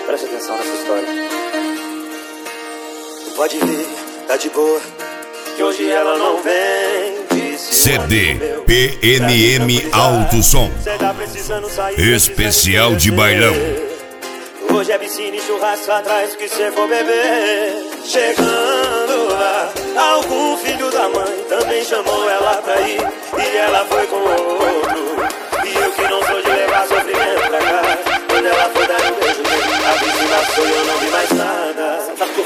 Preste atenção nessa história. Pode vir, tá de boa, que hoje ela não vem. CD PNM Alto Som. Especial de bailão. Hoje é piscina e churrasco atrás que cê for beber. Chegando lá, algum filho da mãe também chamou ela pra ir, e ela foi com outro. E eu que não sou de levar sofrimento pra casa, quando ela foi dar um beijo nele, a piscina foi e eu não vi mais nada.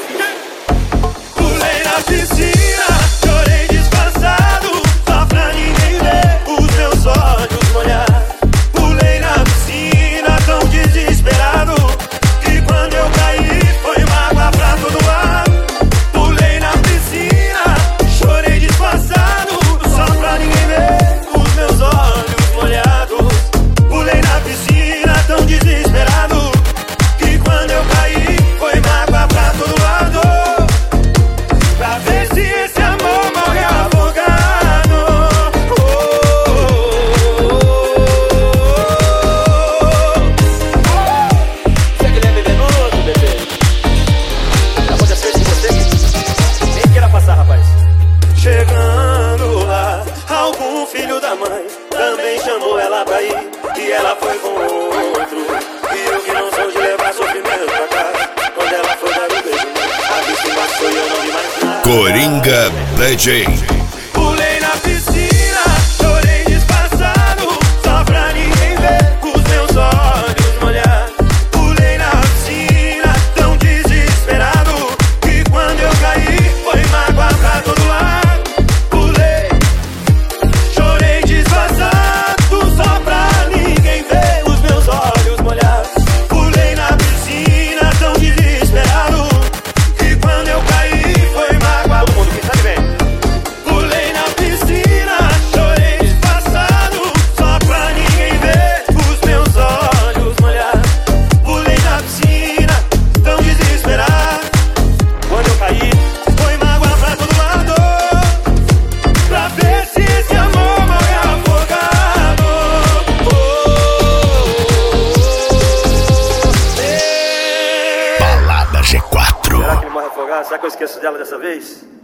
Pulei na piscina, chorei disfarçado, só pra ninguém ver os meus olhos molhar. Pulei na piscina tão desesperado, que quando eu caí foi mágoa pra todo lado. Pulei na piscina, chorei disfarçado, só pra ninguém ver os meus olhos molhados. Pulei na piscina tão desesperado, que quando eu caí foi mágoa pra todo lado. Pra ver se esse amor morreu afogado. Você que deve beber outro, bebê. Aconteceu isso com você? Nem queira passar, rapaz. Chegando lá, algum filho da mãe também chamou ela pra ir, e ela foi com outro. E eu que não sou de levar sofrimento pra casa, quando ela foi dar um beijo, a vista passou e eu não vi mais nada. Coringa DJ. Pulei na piscina, chorei disfarçado, só pra ninguém ver os meus olhos molhados. Pulei na piscina tão desesperado, que quando eu caí foi mágoa pra todo lado. Pulei, chorei disfarçado, só pra ninguém ver os meus olhos molhados. Pulei na piscina tão desesperado, que quando eu caí foi mágoa. Todo mundo que sabe bem. Pulei na piscina, chorei disfarçado, só pra ninguém ver os meus olhos molhados. Pulei na piscina tão desesperado, quando eu caí foi mágoa pra todo lado. Pra ver se esse amor morre afogado. Balada G4. Será que ele morre afogado? Será que eu esqueço dela dessa vez?